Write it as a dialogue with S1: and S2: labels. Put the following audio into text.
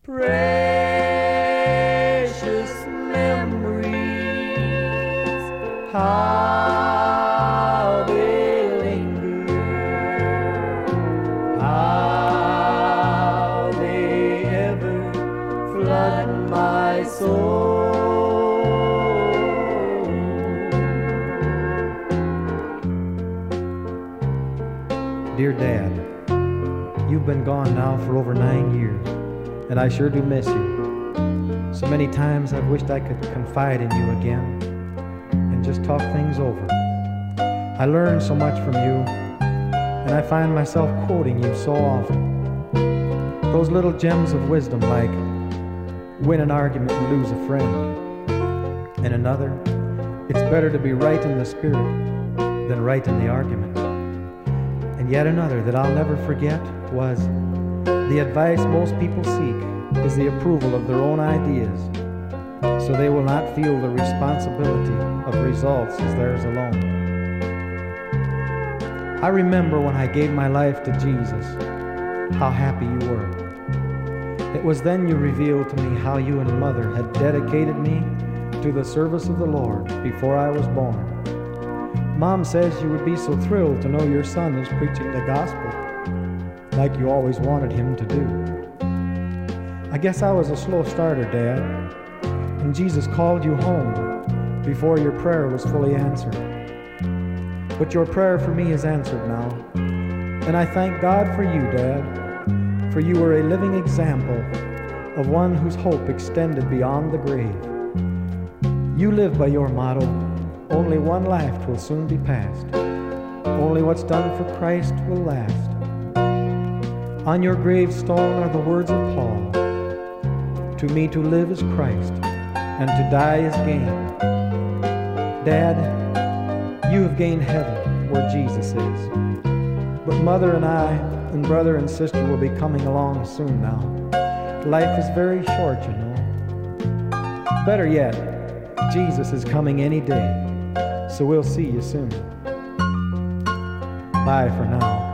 S1: Precious memories, how they linger, how they ever flood my soul.
S2: Dear Dad, you've been gone now for over 9 years, and I sure do miss you. So many times I've wished I could confide in you again and just talk things over. I learned so much from you, and I find myself quoting you so often. Those little gems of wisdom like, win an argument and lose a friend. And another, it's better to be right in the spirit than right in the argument. And yet another that I'll never forget was, the advice most people seek is the approval of their own ideas, so they will not feel the responsibility of results as theirs alone. I remember when I gave my life to Jesus, how happy you were. It was then you revealed to me how you and Mother had dedicated me to the service of the Lord before I was born. Mom says you would be so thrilled to know your son is preaching the gospel, like you always wanted him to do. I guess I was a slow starter, Dad, and Jesus called you home before your prayer was fully answered. But your prayer for me is answered now, and I thank God for you, Dad, for you are a living example of one whose hope extended beyond the grave. You live by your motto, only one life will soon be past. Only what's done for Christ will last. On your gravestone are the words of Paul, to me to live is Christ, and to die is gain. Dad, you have gained heaven where Jesus is. But Mother and I and brother and sister will be coming along soon now. Life is very short, you know. Better yet, Jesus is coming any day, so we'll see you soon. Bye for now.